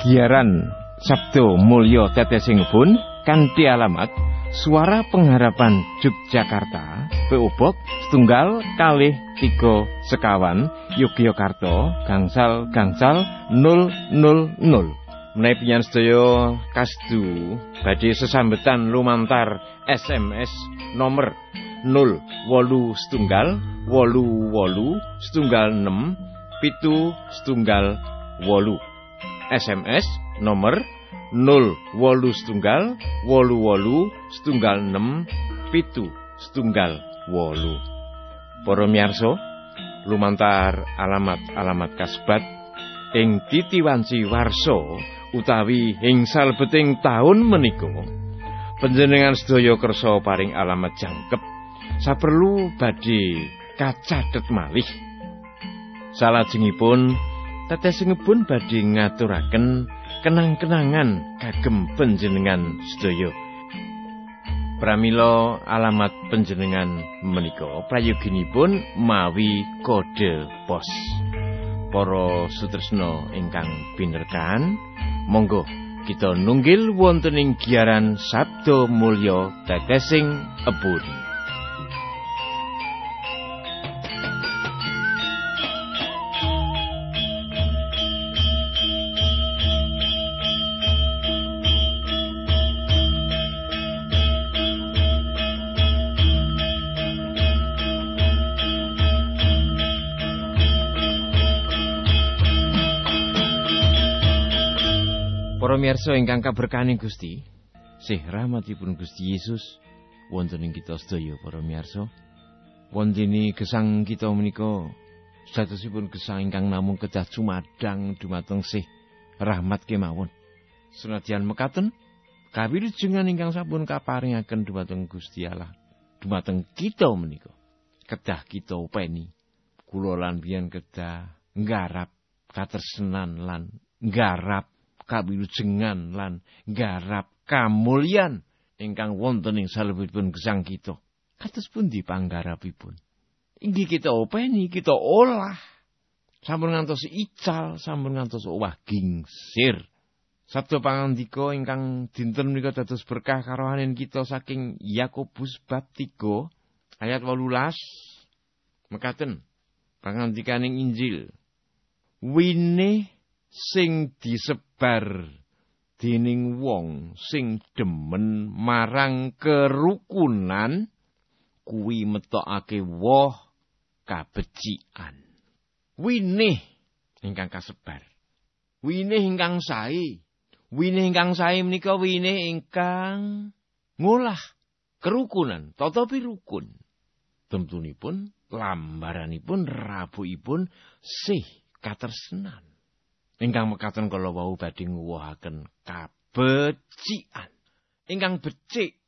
Giaran Sabdo Mulya Tetesing kanthi alamat Suara Pengharapan Yogyakarta, PO Box 123 Sekawan, Yogyakarta, gangsal 000. Menawi panjenengan sedaya kasdu badhe sesambetan lumantar SMS nomor 081887678. SMS nomor 081887678. Para miyarsa, lumantar alamat kasebat ing titiwanci warsa utawi ing salebeting taun menika panjenengan sedaya kersa paring alamat jangkep saperlu badhe kacathet malih. Salajengipun tetesingipun badhe ngaturaken kenang-kenangan kagem panjenengan sedaya. Pramila alamat panjenengan menika prayoginipun mawi kode pos. Para sutresna ingkang pinerkan, monggo kita nunggil wonten ing giaran Sabdo Mulya Tetesing Embun. Para miyarsa ingkang kaberkahaning Gusti, sih rahmatipun Gusti Yesus wonten ing kita sedaya para miyarsa. Wondene gesang kita menika sadosipun gesang ingkang namung kedah cumadang dumateng sih rahmat kemawon. Senadyan mekaten, kawilujengan ingkang sampun kaparingaken dumateng Gusti Allah dumateng kita menika kedah kita upeni. Kula lan biyen kedah nggarap katresnan lan nggarap kawilujengan lan nggarap kamulyan ingkang wonten ing salebetipun gesang kita. Kados pundi panggarapipun? Inggih kita openi, kita olah. Sampun ngantos ical, sampun ngantos owah gingsir. Sabda pangandika ingkang dinten menika dados berkah karohanen kita saking Yakobus bab 3 ayat 18. Mekaten pangandikaning Injil. Wine sing disebar dening wong sing demen marang kerukunan kuwi metokake woh kabecikan. Winih ingkang kasebar, winih ingkang sae, winih ingkang sae menika winih ingkang ngolah kerukunan, tatapi rukun. Temtunipun, lambaranipun, rabuipun sih katresnan. Ingkang mekaten kala wau badhe nguwuhaken kabecikan. Ingkang becik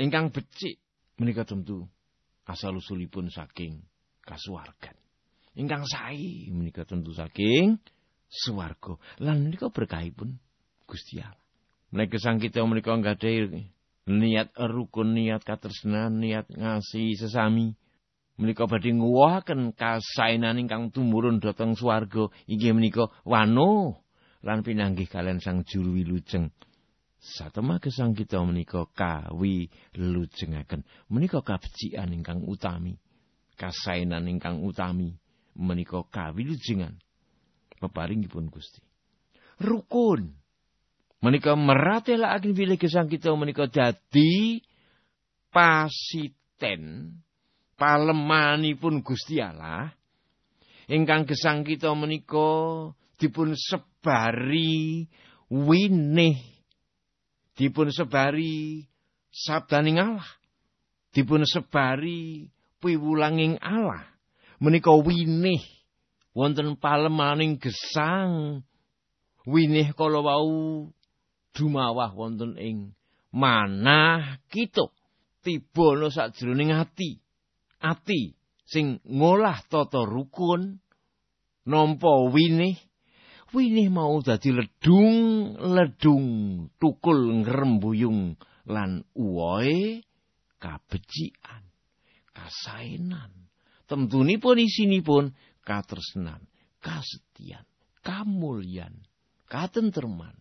menika tentu asal usulipun saking kasuwargan. Ingkang sae menika tentu saking swarga. Lan menika berkahipun Gusti Allah. Menika gesang kita menika nggadahi niat rukun, niat katresnan, niat ngasihi sesami. Menika badhe nguwuhaken kasaenan ingkang tumurun dhateng swarga inggih menika wano lan pinanggih kalian Sang Juru Wilujeng. Satemah gesang kita menika kawilujengaken. Menika kabecikan ingkang utami. Kasaenan ingkang utami menika kawilujengan peparingipun Gusti. Rukun menika meratelaken bilih gesang kita menika dadi pasiten palemanipun Gusti Allah ingkang gesang kita menika dipun sebari winih, dipun sebari sabdaning Allah, dipun sebari piwulanging Allah. Menika winih wonten palemaning gesang, winih kala wau dumawah wonten ing manah kita tiba sajroning ati. Ati sing ngolah tata rukun nampa winih mau dadi ledung tukul ngrembuyung lan uwohe kabecikan, kasaenan. Temtunipun isinipun katresnan, kasetyan, kamulyan, katentreman,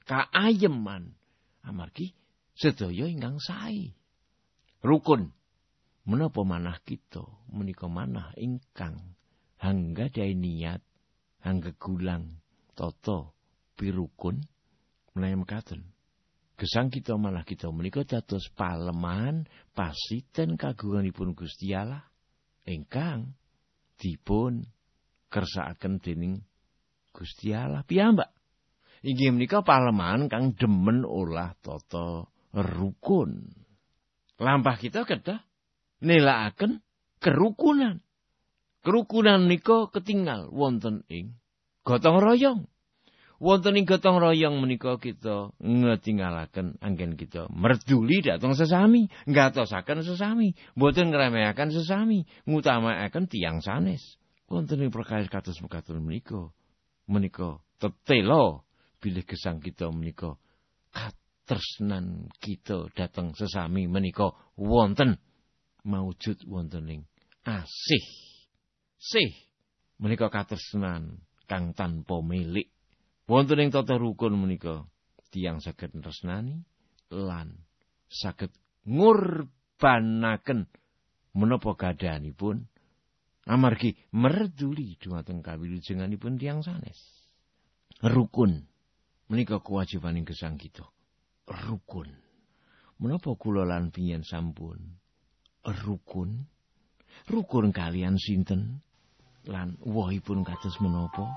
kaayeman amargi sedaya ingkang sae. Rukun menapa manah kita menika manah ingkang hanggadhahi niat hanggegulang tata pirukun menawi mekaten. Gesang kita malah kita menika dados palemahan pasiten kagunganipun Gusti Allah ingkang dipun kersakaken dening Gusti Allah piyambak. Inggih menika palemahan kang demen olah tata rukun. Lampah kita kedah nélakaken kerukunan. Kerukunan menika ketinggal wonten ing gotong royong. Wonten ing gotong royong menika kita ngetinggalaken anggen kita merduli dhateng sesami, ngatosaken sesami, boten ngremehaken sesami, ngutamakaken tiyang sanes. Wonten ing perkawis kados mekaten menika tetela bilih gesang kita menika katresnan kita dhateng sesami menika wonten maujud wonten ing asih. Sih menika katresnan kang tanpa milik. Wonten ing tata rukun menika tiyang saged tresnani lan saged ngurbanaken menapa gadhahanipun amargi merduli dhumateng kawilujenganipun tiyang sanes. Rukun menika kewajibaning gesang kita. Rukun. Menapa kula lan pinyen sampun rukun? Rukun kalian sinten? Lan wohipun kados menapa?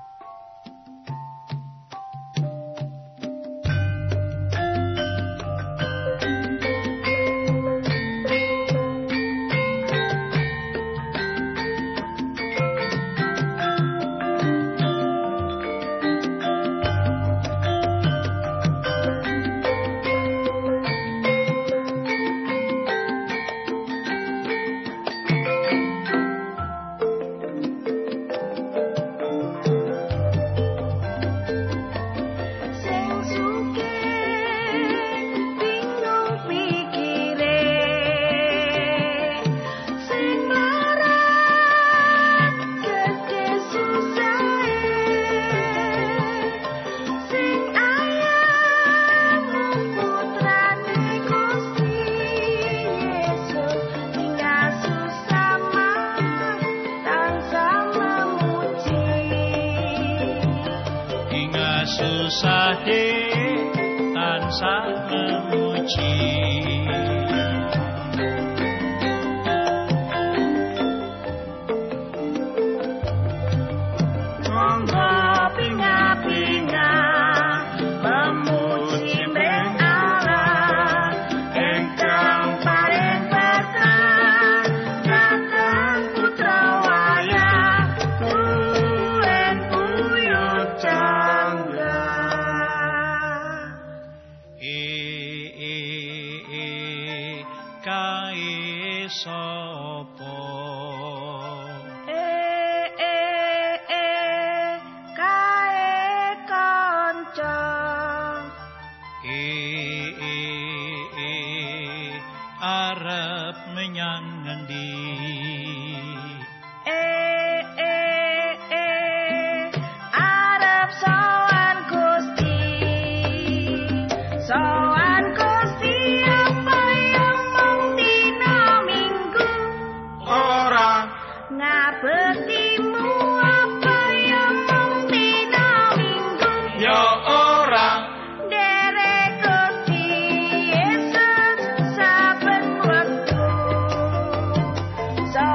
So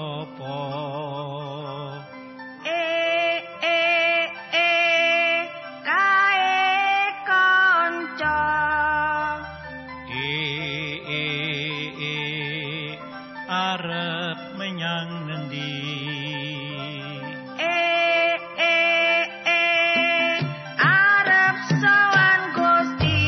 sapa kae kanca arep menyang ngendi arep sowan Gusti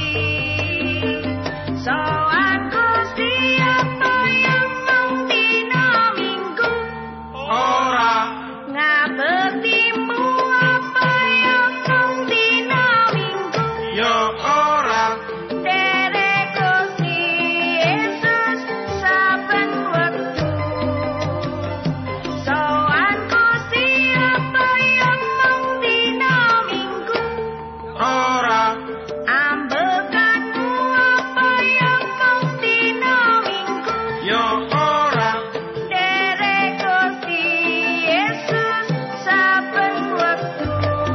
apa yang mung dina Minggu ora ngabektimu apa yang mung dina Minggu yo ora derek Gusti Yesus saben wektu sowan Gusti apa yang mung dina Minggu ora ambekanmu apa yang mung dina Minggu yo ora derek Gusti Yesus saben wektu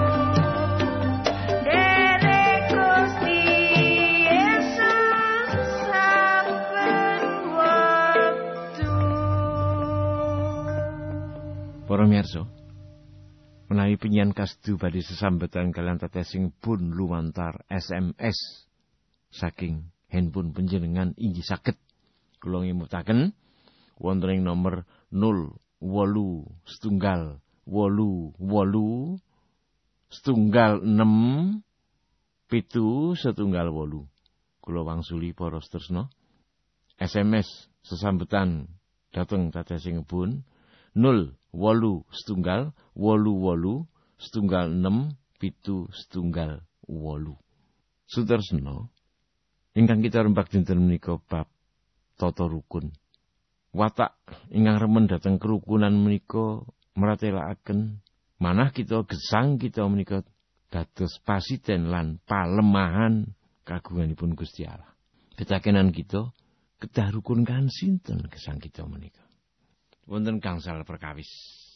derek Gusti Yesus saben wektu. Para miyarsa, menawi penyian kasdu badhe sesambetan kalian tetesing pun lumantar SMS saking handphone panjenengan inggih saged kula ngemutaken wonten ing nomor 08 88 6 7 kula wangsuli para setresna SMS sesambetan dhateng tetesing pun 08 88 6 7 Sutresna ingkang kita rembak dinten menika bab tata rukun. Watak ingkang remen dhateng kerukunan menika mratelakaken manah kita gesang kita menika dados pasiten lan palemahan kagunganipun Gusti Allah. Ketakenan kita kedah rukun kan sinten gesang kita menika. Wonten gangsal perkawis.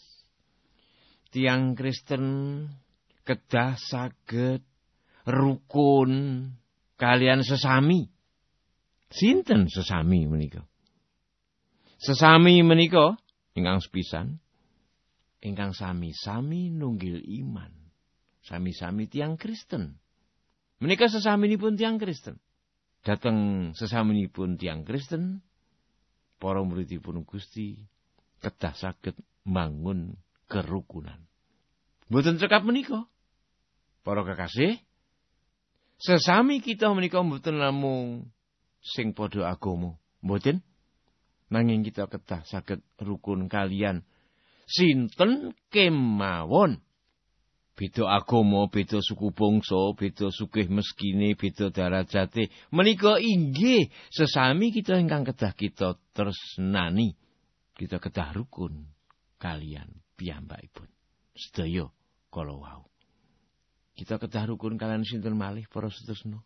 Tiang Kristen kedah saged rukun kalian sesami. Sinten sesami menika? Sesami menika ingkang sepisan ingkang sami-sami nunggil iman. Sami-sami tiang Kristen. Menika sesaminipun tiang Kristen. Dateng sesaminipun tiang Kristen, para muridipun Gusti kedah saged mbangun kerukunan. Mboten cekap menika. Para kekasih, sesami kita menika mboten namung sing padha agama, mboten. Nanging kita kedah saged rukun kalian sinten kemawon. Beda agama, beda suku bangsa, beda sugih meskine, beda darajate. Menika inggih sesami kita ingkang kedah kita tresnani. Kita kedah rukun kalian piyambakipun. Sedaya kala wau. Kita kedah rukun kalian sinten malih para setresna?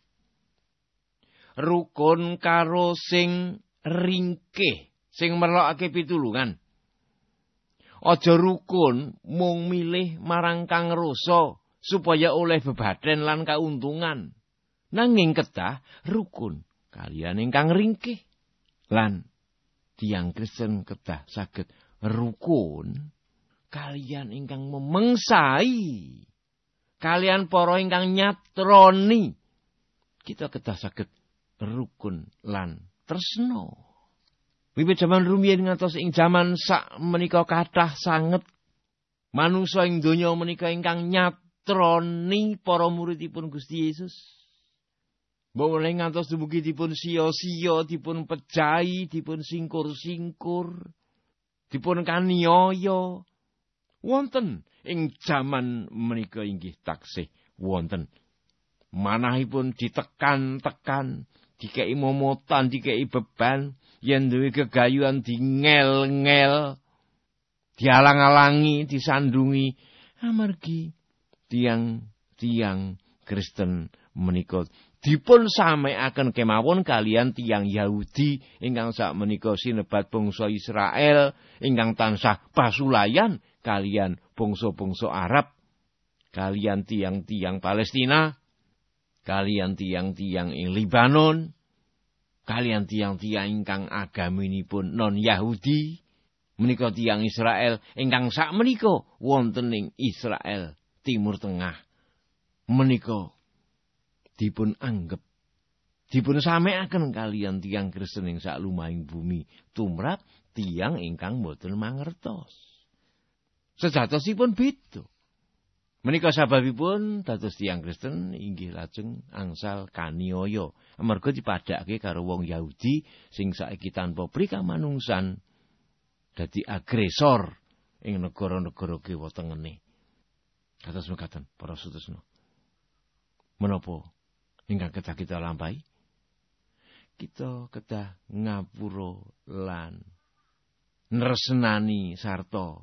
Rukun karo sing ringkih, sing merlokake pitulungan. Aja rukun mung milih marang kang rasa supaya oleh bebaden lan kauntungan. Nanging kedah rukun kalian ingkang ringkih lan tiang Kristen kedah saged rukun kalian ingkang memengsai, kalian para ingkang nyatroni. Kita kedah saged rukun lan tresna. Wiwit jaman rumiyin ngantos ing jaman sak menika kathah sanget manungsa ing donya menika ingkang nyatroni para muridipun Gusti Yesus. Boleh ngantos dumugi dipun sia-sia, dipun pejahi, dipun singkur-singkur, dipun kaniaya. Wonten ing jaman menika inggih taksih wonten. Manahipun ditekan-tekan, dikei momotan, dikei beban, yen duwe gegayuhan dingel-ngel, dialang-alangi, disandungi, amargi tiang-tiang Kristen menika dipun samekaken kemawon kalian tiang Yahudi ingkang sakmenika sinebat bangsa Israel ingkang tansah pasulayan kalian bangsa-bangsa Arab, kalian tiang-tiang Palestina, kalian tiang-tiang ing Libanon, kalian tiang-tiang ingkang agaminipun non Yahudi, menika tiyang Israel ingkang sakmenika wonten ing Israel Timur Tengah menika dipun anggep dipun samekaken kalian tiyang Kristen ing saklumahing bumi tumrap tiyang ingkang boten mangertos. Sejatosipun beda. Menika sababipun dados tiyang Kristen inggih lajeng angsal kaniaya amarga dipadhakake karo wong Yahudi sing saiki tanpa prikamanungsan dadi agresor ing negara-negara kiwa tengene. Kados mekaten para sedherek. Menapa ingkang kedah kita lampahi? Kita kedah ngapura lan nresnani sarta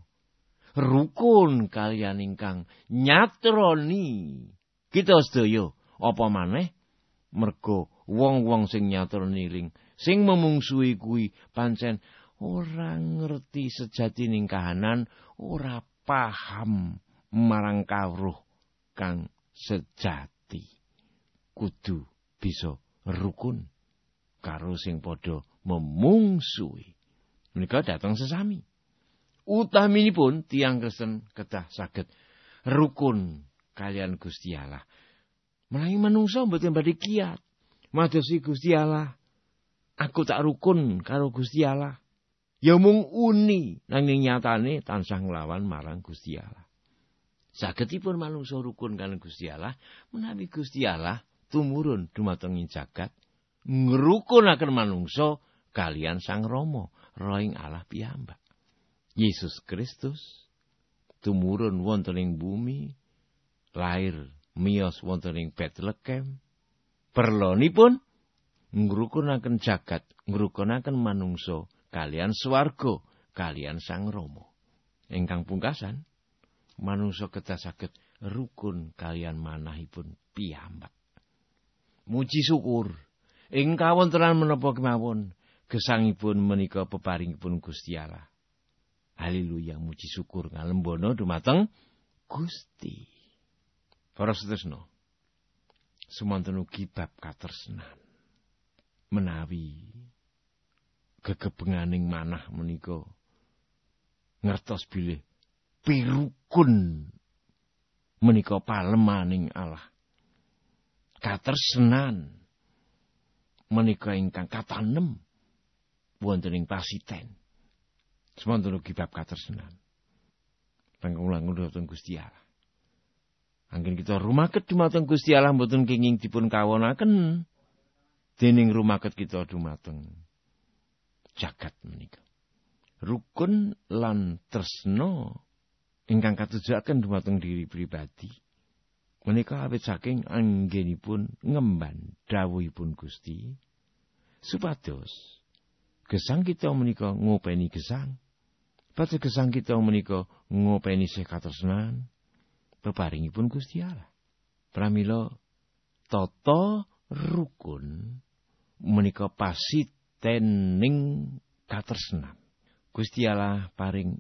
rukun kaliyan ingkang nyatroni kita sedaya apa maneh merga wong-wong sing nyatroni ring sing memungsuhi kuwi pancen ora ngerti sejatining kahanan, ora paham marang kawruh kang sejati. Kudu bisa rukun karo sing padha memungsuhi. Menika dateng sesami. Utaminipun tiyang Kristen kedah saged rukun kalian Gusti Allah. Menawi manungsa mboten badhe kiyat madosi Gusti Allah. Aku tak rukun karo Gusti Allah. Ya mung uni nanging nyatane tansah nglawan marang Gusti Allah. Sagedipun manungsa rukun kalian Gusti Allah menawi Gusti Allah tumurun dumateng ing jagat ngrukunaken manungsa kalian Sang Rama, Rohing Allah piyambak. Yesus Kristus tumurun wonten ing bumi, lair miyos wonten ing Bethlehem. Perlonipun ngrukunaken jagat, ngrukunaken manungsa kalian swarga, kalian Sang Rama. Ingkang pungkasan, manungsa kedah saged rukun kalian manahipun piyambak. Muji syukur ing kawontenan menapa kemawon gesangipun menika peparingipun Gusti Allah. Haleluya, muji syukur ngalembono dumateng Gusti. Para sedherek, semonten ugi bab katresnan. Menawi gegebenganing manah menika ngertos bilih pirukun menika palemaning Allah. Katresnan menika ingkang katanem wonten ing pasiten. Semonten ugi bab katresnan. Langkung-langkung dumateng Gusti Allah. Anggen kita rumaket dumateng Gusti Allah mboten kenging dipun kawonaken dening rumaket kita dumateng jagat menika. Rukun lan tresna ingkang katujuaken dumateng diri pribadi menika awit saking anggenipun ngemban dawuhipun Gusti supados gesang kita menika ngopeni gesang. Pados gesang kita menika ngopeni sih katresnan peparingipun Gusti Allah. Pramila tata rukun menika pasitening katresnan. Gusti Allah paring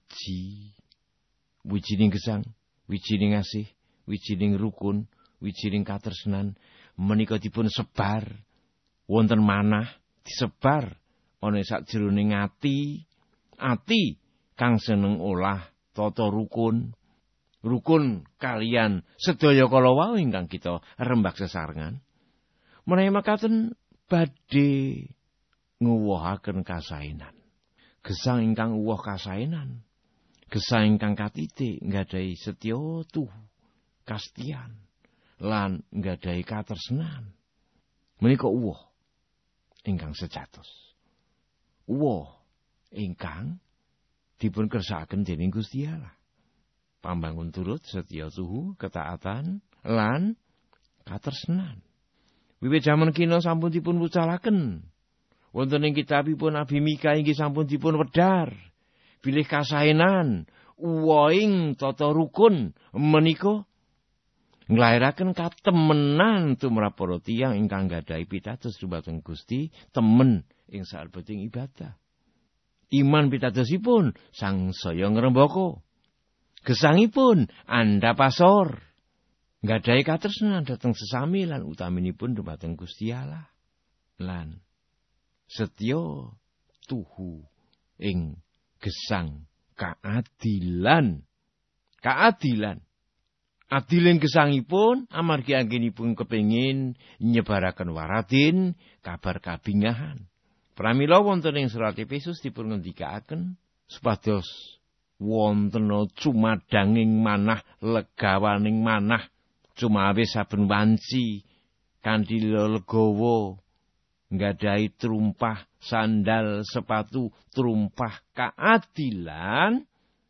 wijining gesang, wijining asih, wijining rukun, wijining katresnan menika dipun sebar wonten manah disebar ana sakjroning ati kang seneng olah tata rukun kalian sedaya kala wau ingkang kita rembag sesarengan. Menawi makaten badhe nguwuhaken kasaenan. Gesang ingkang uwuh kasaenan, gesang ingkang katitik nggadahi setya tuhu kastian lan nggadahi katresnan. Menika uwuh ingkang sejatos. Uwuh ingkang dipun kersakaken dening Gusti Allah. Pambangun turut setya tuhu ketaatan lan katresnan. Wiwit jaman kina sampun dipun wucalaken. Wonten ing kitabipun Nabi Mika inggih sampun dipun wedhar bilih kasaenan uwoing tata rukun menika nglairaken katemenan tumrap para tiyang ingkang gadhahi pitados dumateng Gusti temen ing salebeting ibadah. Iman pitadosipun sangsaya ngrembaka. Gesangipun andhapasor. Nggadhahi katresnan dhateng sesami lan utaminipun dumateng Gusti Allah. Lan setya tuhu ing gesang keadilan. Keadilan. Adiling gesangipun amargi anggenipun kepengin nyebaraken waradin kabar kabingahan. Pramila wonten ing surat Efesus dipun ngendikaken supados wonten cumadanging manah legawaning manah cumawe saben wanci kanthi legowo nggadahi trumpah sandal sepatu trumpah keadilan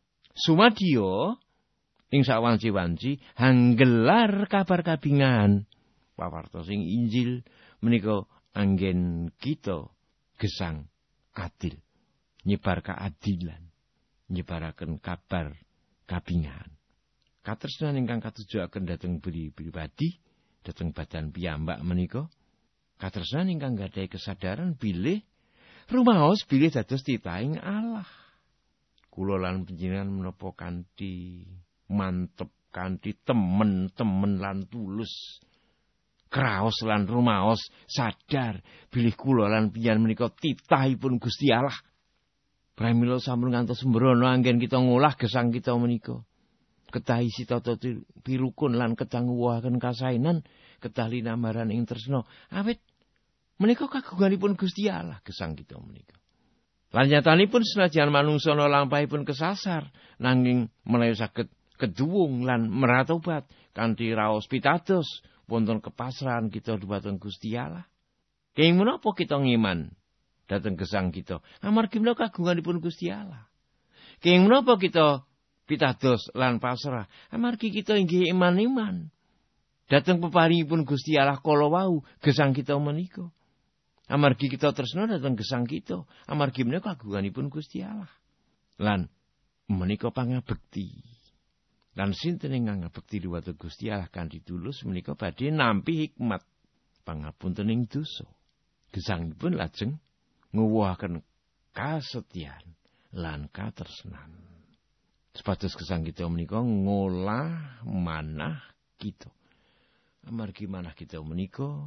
sumadyo ing sawanci-wanci hanggelar kabar kabingahan pawartos ing Injil menika anggen kita gesang adil nyebar keadilan nyebaraken kabar kabingahan katresnan ingkang katujuaken dhateng pribadi dhateng badan piyambak menika katresnan ingkang gadhahi kesadaran bilih rumaos bilih dados titahing Allah kula lan panjenengan menapa kanthi mantep kanthi temen-temen lan tulus kraos lan rumaos sadar bilih kula lan panjenengan menika titahipun Gusti Allah. Pramila sampun ngantos sembrono anggen kita ngolah gesang kita menika. Kedah isi tata pirukun lan kedah nguwahaken kasainan, kedah linambaran ing tresna. Awit menika kagunganipun Gusti Allah gesang kita menika. Lan nyatanipun senajan manungsa lampahipun kesasar nanging menawi saged keduwung lan meratobat kanthi raos pitados wonten kepasrahan kita dhumateng Gusti Allah. Kenging menapa kita ngiman dhateng gesang kita? Amargi menika kagunganipun Gusti Allah. Kenging menapa kita pitados lan pasrah? Amargi kita inggih iman-iman dhateng peparingipun Gusti Allah kala wau gesang kita menika. Amargi kita tresna dhateng gesang kita, amargi menika kagunganipun Gusti Allah. Lan menika pangabekti. Lan sinten ingkang ngabekti dhumateng Gusti Allah kanthi tulus menika badhe nampi hikmat pangapuntening dosa. Gesangipun lajeng nguwuhaken kasetyan lan katresnan. Supados gesang kita menika ngolah manah kita. Amargi manah kita menika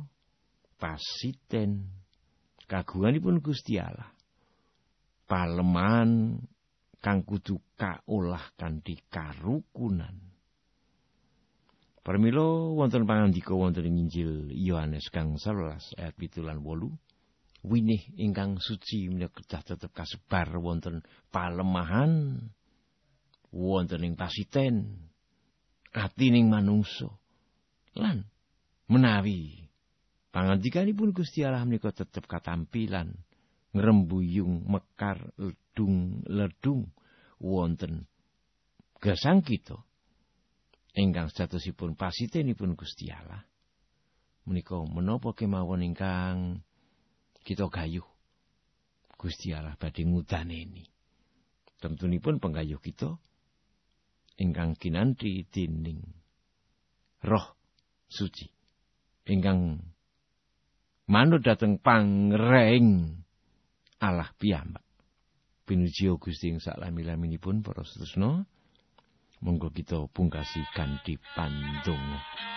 pasiten kagunganipun Gusti Allah. Palemahan kang kudu kaolah kanthi karukunan. Pramila wonten pangandika wonten ing Injil Yohanes kang 11 ayat 7 lan 8, winih ingkang suci menika kedah tetep kasebar wonten palemahan, wonten ing pasiten, atining manungsa. Lan menawi pangandikanipun Gusti Allah menika tetep katampilan ngrembuyung mekar ledung wonten gesang kita ingkang statusipun pasitenipun Gusti Allah menika menapa kemawon ingkang kita gayuh Gusti Allah badhe ngudaneni tentunipun penggayuh kita ingkang kinanthi dening Roh Suci ingkang manut dhateng pangreng Allah piyambak. Pinuji Gusti ing salami-laminipun para sedherek. Monggo kita pungkasi kanthi pandonga.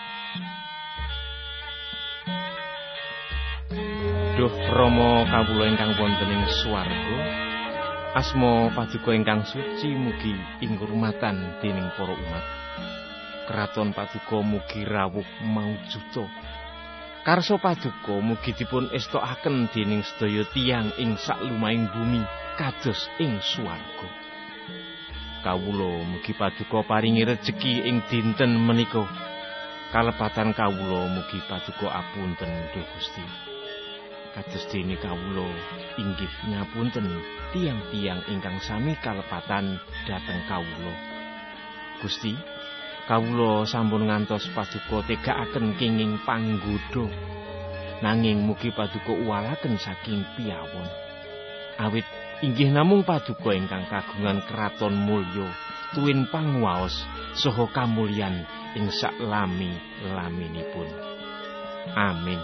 Duh Rama kawula ingkang wonten ing swarga, asma paduka ingkang suci mugi ingurmatan dening para umat. Kraton paduka mugi rawuh maujuda. Karso paduka mugi dipun estokaken dening sedaya tiyang ing saklumahing bumi kados ing swarga. Kawula mugi paduka paringi rejeki ing dinten menika. Kalepatan kawula mugi paduka apunten Duh Gusti. Kados dene kawula inggih ngapunten tiyang-tiyang ingkang sami kalepatan dhateng kawula. Gusti, kawula sampun ngantos paduka tegakaken kenging panggoda. Nanging mugi paduka uwalaken saking piyawon. Awit inggih namung paduka ingkang kagungan kraton mulya, tuwin panguwaos saha kamulyan ing saklami-laminipun. Amin.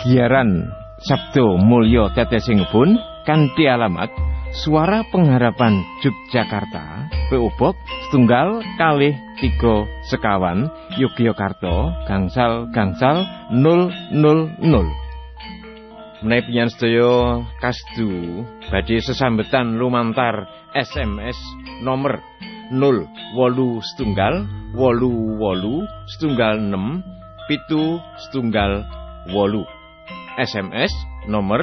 Giaran Sabdo Mulya Tetesingipun kanthi alamat Suara Pengharapan Yogyakarta, PO Box 123 Sekawan, Yogyakarta, gangsal 000. Menawi panjenengan sedaya kasdu badhe sesambetan lumantar SMS nomor 081887678. SMS nomor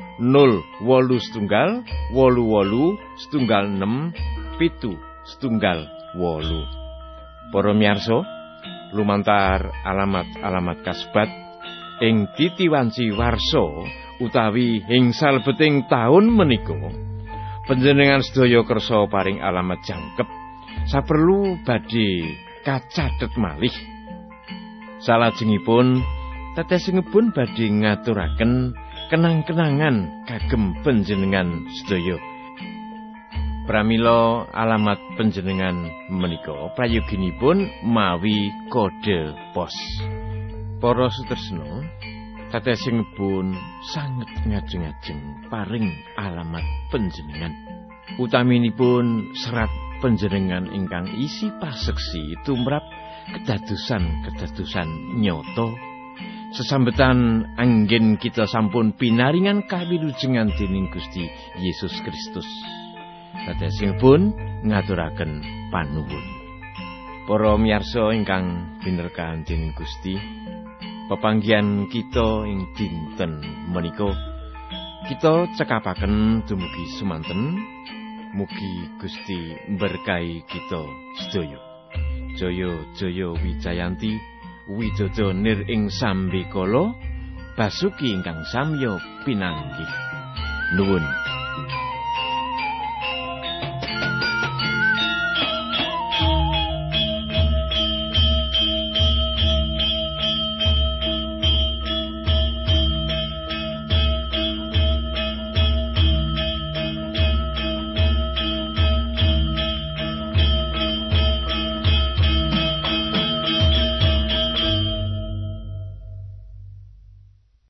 081887678. Para miyarsa, lumantar alamat-alamat kasebat ing titiwanci warsa utawi ing salebeting taun menika, panjenengan sedaya kersa paring alamat jangkep saperlu badhe kacathet malih. Salajengipun tetesingipun badhe ngaturaken kenang-kenangan kagem panjenengan sedaya. Pramila alamat panjenengan menika prayoginipun mawi kode pos. Para sutresna, tetesingipun sanget ngajeng-ajeng paring alamat panjenengan. Utaminipun serat panjenengan ingkang isi paseksi tumrap kedadosan nyata. Sesambetan anggen kita sampun pinaringan kawilujengan dening Gusti Yesus Kristus. Tetesingipun ngaturaken panuwun. Para miyarsa ingkang binerkahan dening Gusti, pepanggihan kita ing dinten menika kita cekapaken dumugi semanten. Mugi Gusti berkahi kita sedaya. Jaya Wijayanti, Wijojo nir ing sambikala, basuki ingkang samya pinanggih. Nuwun.